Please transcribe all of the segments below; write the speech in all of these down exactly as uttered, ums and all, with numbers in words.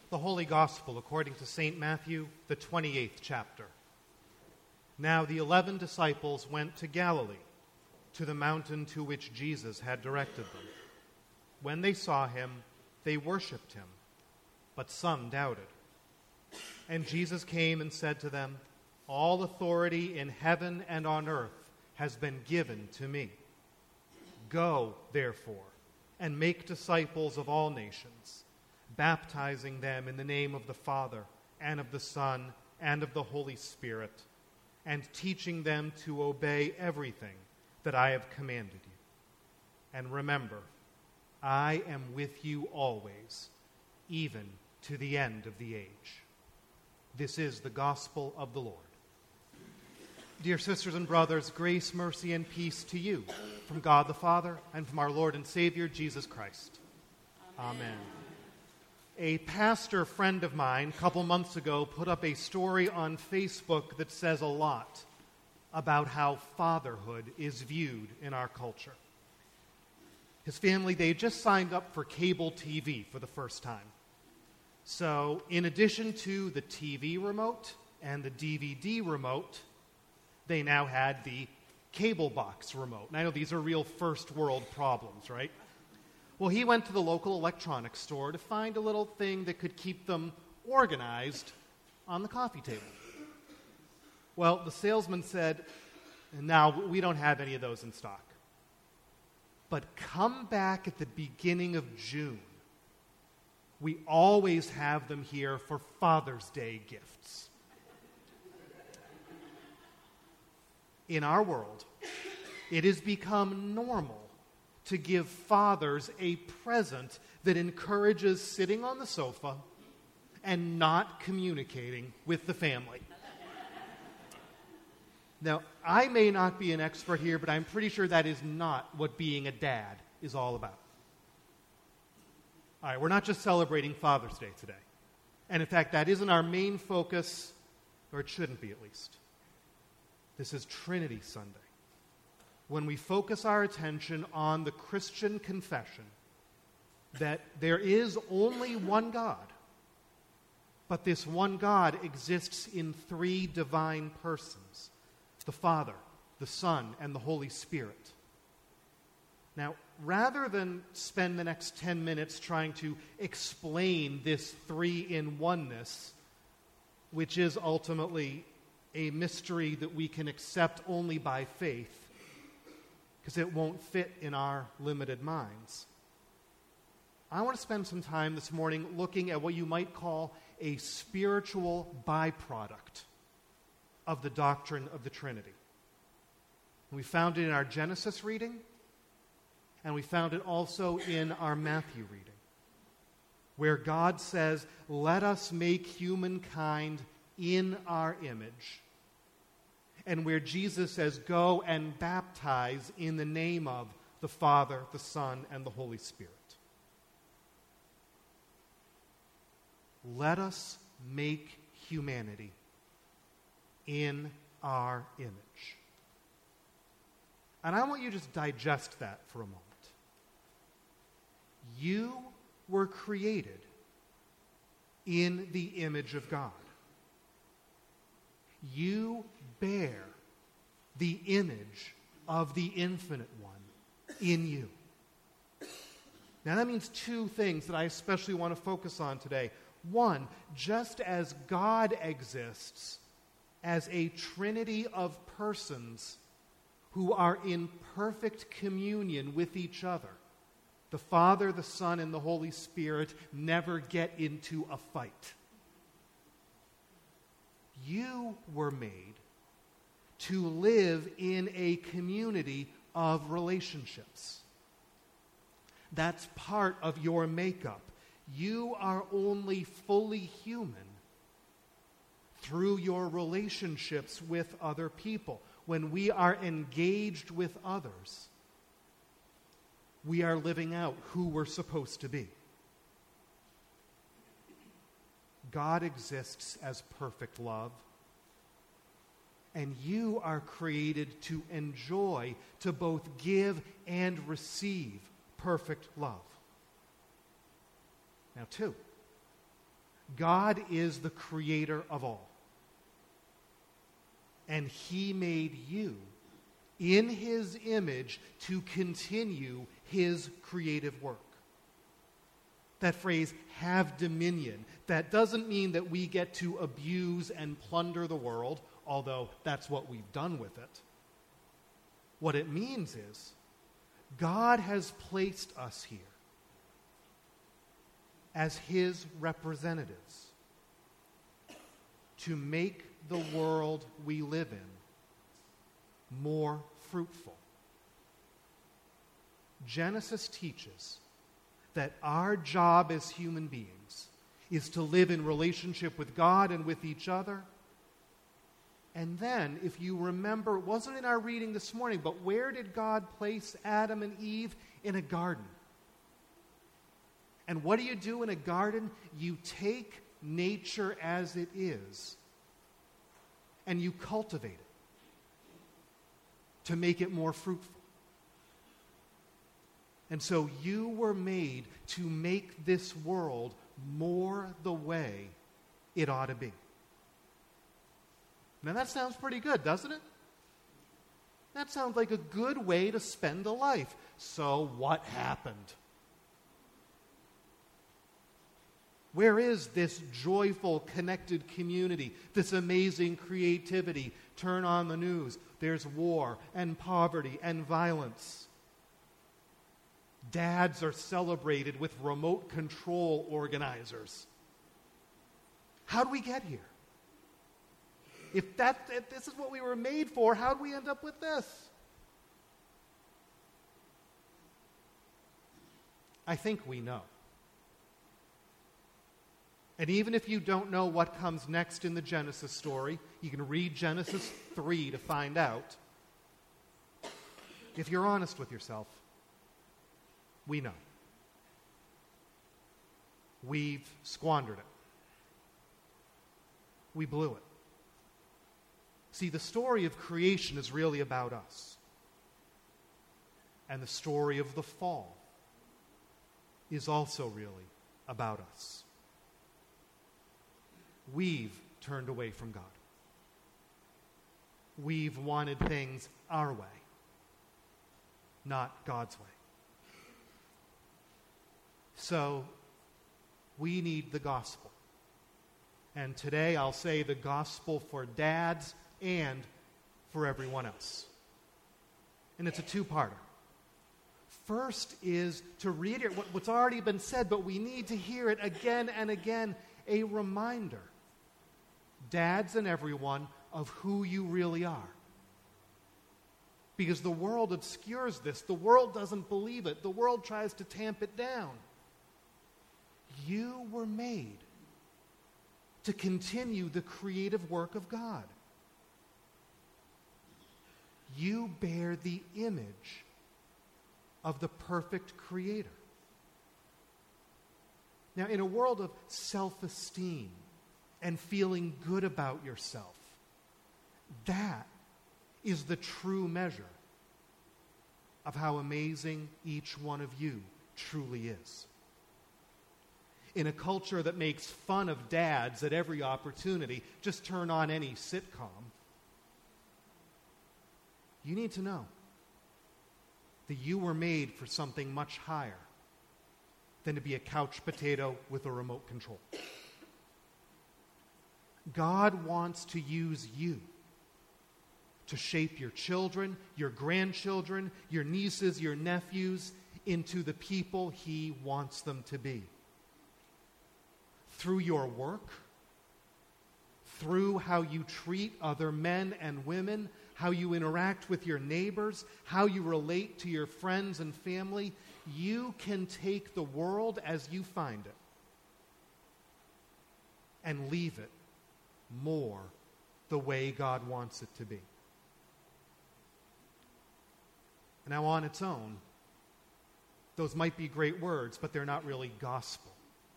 The Holy Gospel according to Saint Matthew, the twenty-eighth chapter. Now the eleven disciples went to Galilee, to the mountain to which Jesus had directed them. When they saw him, they worshipped him, but some doubted. And Jesus came and said to them, "All authority in heaven and on earth has been given to me. Go, therefore, and make disciples of all nations, baptizing them in the name of the Father, and of the Son, and of the Holy Spirit, and teaching them to obey everything that I have commanded you. And remember, I am with you always, even to the end of the age." This is the gospel of the Lord. Dear sisters and brothers, grace, mercy, and peace to you from God the Father and from our Lord and Savior, Jesus Christ. Amen. Amen. A pastor friend of mine a couple months ago put up a story on Facebook that says a lot about how fatherhood is viewed in our culture. His family, they just signed up for cable T V for the first time. So in addition to the T V remote and the D V D remote, they now had the cable box remote. And I know these are real first world problems, right? Well, he went to the local electronics store to find a little thing that could keep them organized on the coffee table. Well, the salesman said, "No, we don't have any of those in stock. But come back at the beginning of June. We always have them here for Father's Day gifts." In our world, it has become normal to give fathers a present that encourages sitting on the sofa and not communicating with the family. Now, I may not be an expert here, but I'm pretty sure that is not what being a dad is all about. All right, we're not just celebrating Father's Day today. And in fact, that isn't our main focus, or it shouldn't be at least. This is Trinity Sunday, when we focus our attention on the Christian confession that there is only one God, but this one God exists in three divine persons: the Father, the Son, and the Holy Spirit. Now, rather than spend the next ten minutes trying to explain this three-in-oneness, which is ultimately a mystery that we can accept only by faith, because it won't fit in our limited minds, I want to spend some time this morning looking at what you might call a spiritual byproduct of the doctrine of the Trinity. We found it in our Genesis reading, and we found it also in our Matthew reading, where God says, "Let us make humankind in our image," and where Jesus says, "Go and baptize in the name of the Father, the Son, and the Holy Spirit." Let us make humanity in our image. And I want you to just digest that for a moment. You were created in the image of God. You bear the image of the Infinite One in you. Now that means two things that I especially want to focus on today. One, just as God exists as a trinity of persons who are in perfect communion with each other, the Father, the Son, and the Holy Spirit never get into a fight. You were made to live in a community of relationships. That's part of your makeup. You are only fully human through your relationships with other people. When we are engaged with others, we are living out who we're supposed to be. God exists as perfect love, and you are created to enjoy, to both give and receive perfect love. Now, two, God is the creator of all. And he made you in his image to continue his creative work. That phrase, have dominion, that doesn't mean that we get to abuse and plunder the world, although that's what we've done with it. What it means is, God has placed us here as his representatives to make the world we live in more fruitful. Genesis teaches that our job as human beings is to live in relationship with God and with each other. And then, if you remember, it wasn't in our reading this morning, but where did God place Adam and Eve? In a garden. And what do you do in a garden? You take nature as it is and you cultivate it to make it more fruitful. And so you were made to make this world more the way it ought to be. Now that sounds pretty good, doesn't it? That sounds like a good way to spend a life. So what happened? Where is this joyful, connected community, this amazing creativity? Turn on the news. There's war and poverty and violence. Dads are celebrated with remote control organizers. How do we get here? If, that, if this is what we were made for, how do we end up with this? I think we know. And even if you don't know what comes next in the Genesis story, you can read Genesis three to find out. If you're honest with yourself, we know. We've squandered it. We blew it. See, the story of creation is really about us. And the story of the fall is also really about us. We've turned away from God. We've wanted things our way, not God's way. So, we need the gospel. And today I'll say the gospel for dads and for everyone else. And it's a two-parter. First is to reiterate what's already been said, but we need to hear it again and again, a reminder, dads and everyone, of who you really are. Because the world obscures this. The world doesn't believe it. The world tries to tamp it down. You were made to continue the creative work of God. You bear the image of the perfect Creator. Now, in a world of self-esteem and feeling good about yourself, that is the true measure of how amazing each one of you truly is. In a culture that makes fun of dads at every opportunity, just turn on any sitcom, you need to know that you were made for something much higher than to be a couch potato with a remote control. God wants to use you to shape your children, your grandchildren, your nieces, your nephews into the people He wants them to be. Through your work, through how you treat other men and women, how you interact with your neighbors, how you relate to your friends and family, you can take the world as you find it and leave it more the way God wants it to be. Now, on its own, those might be great words, but they're not really gospel.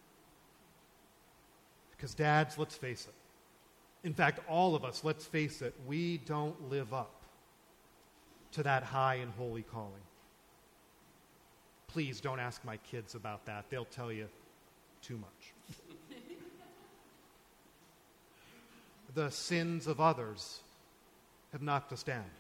Because dads, let's face it. In fact, all of us, let's face it, we don't live up to that high and holy calling. Please don't ask my kids about that. They'll tell you too much. the sins of others have knocked us down.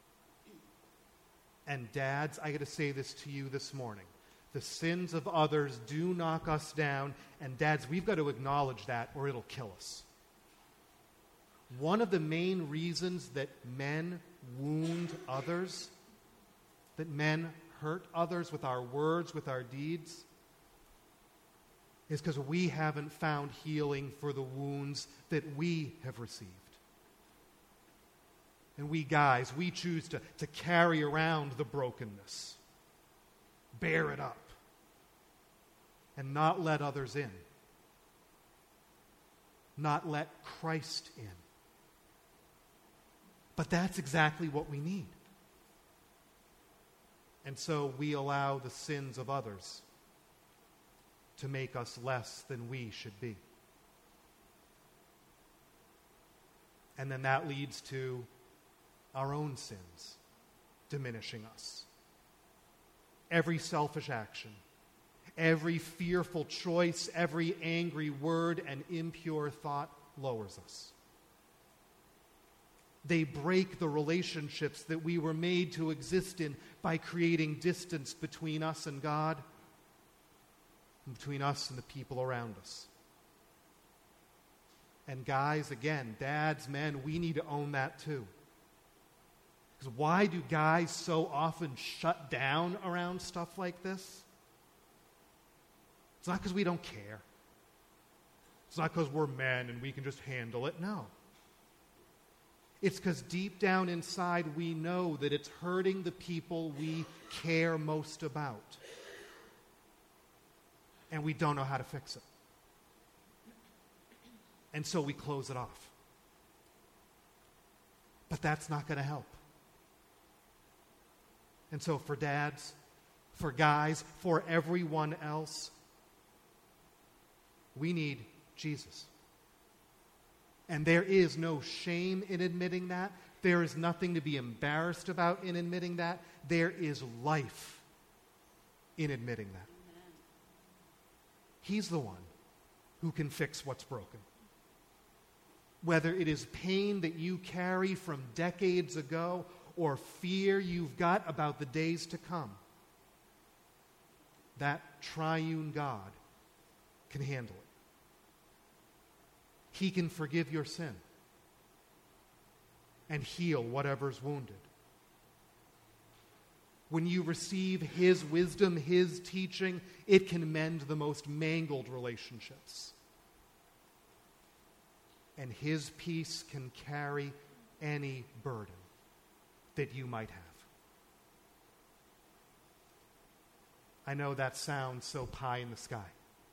And dads, I got to say this to you this morning. The sins of others do knock us down, and dads, we've got to acknowledge that or it'll kill us. One of the main reasons that men wound others, that men hurt others with our words, with our deeds, is because we haven't found healing for the wounds that we have received. And we guys, we choose to, to carry around the brokenness, bear it up, and not let others in. Not let Christ in. But that's exactly what we need. And so we allow the sins of others to make us less than we should be. And then that leads to our own sins diminishing us. Every selfish action, every fearful choice, every angry word and impure thought lowers us. They break the relationships that we were made to exist in by creating distance between us and God, and between us and the people around us. And guys, again, dads, men, we need to own that too. Because why do guys so often shut down around stuff like this? It's not because we don't care. It's not because we're men and we can just handle it. No. It's because deep down inside we know that it's hurting the people we care most about. And we don't know how to fix it. And so we close it off. But that's not going to help. And so for dads, for guys, for everyone else, we need Jesus. And there is no shame in admitting that. There is nothing to be embarrassed about in admitting that. There is life in admitting that. Amen. He's the one who can fix what's broken. Whether it is pain that you carry from decades ago or fear you've got about the days to come, that triune God can handle it. He can forgive your sin and heal whatever's wounded. When you receive His wisdom, His teaching, it can mend the most mangled relationships. And His peace can carry any burden that you might have. I know that sounds so pie in the sky.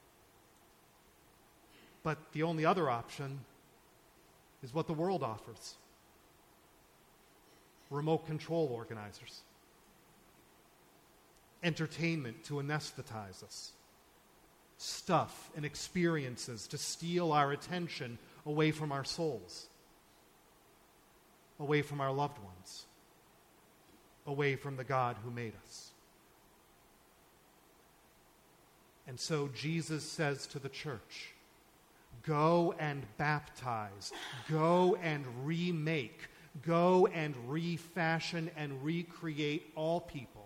But the only other option is what the world offers. Remote control organizers. Entertainment to anesthetize us. Stuff and experiences to steal our attention away from our souls. Away from our loved ones. Away from the God who made us. And so Jesus says to the church, go and baptize. Go and remake. Go and refashion and recreate all people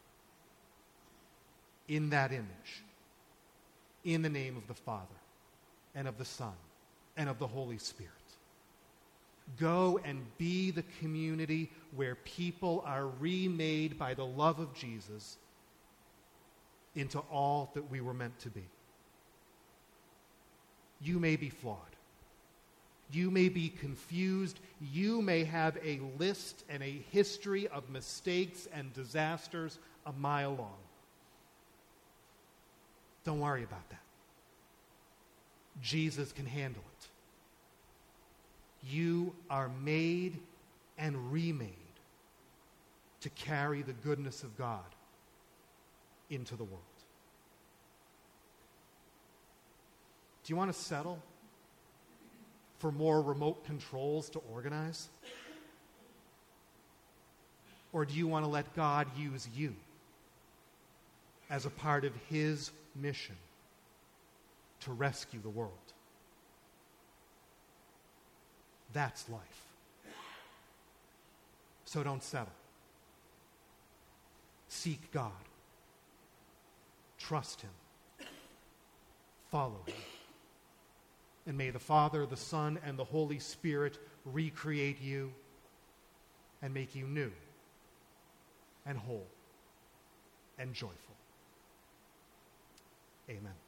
in that image. In the name of the Father and of the Son and of the Holy Spirit. Go and be the community where people are remade by the love of Jesus into all that we were meant to be. You may be flawed. You may be confused. You may have a list and a history of mistakes and disasters a mile long. Don't worry about that. Jesus can handle it. You are made and remade to carry the goodness of God into the world. Do you want to settle for more remote controls to organize? Or do you want to let God use you as a part of His mission to rescue the world? That's life. So don't settle. Seek God. Trust him. Follow him. And may the Father, the Son, and the Holy Spirit recreate you and make you new and whole and joyful. Amen.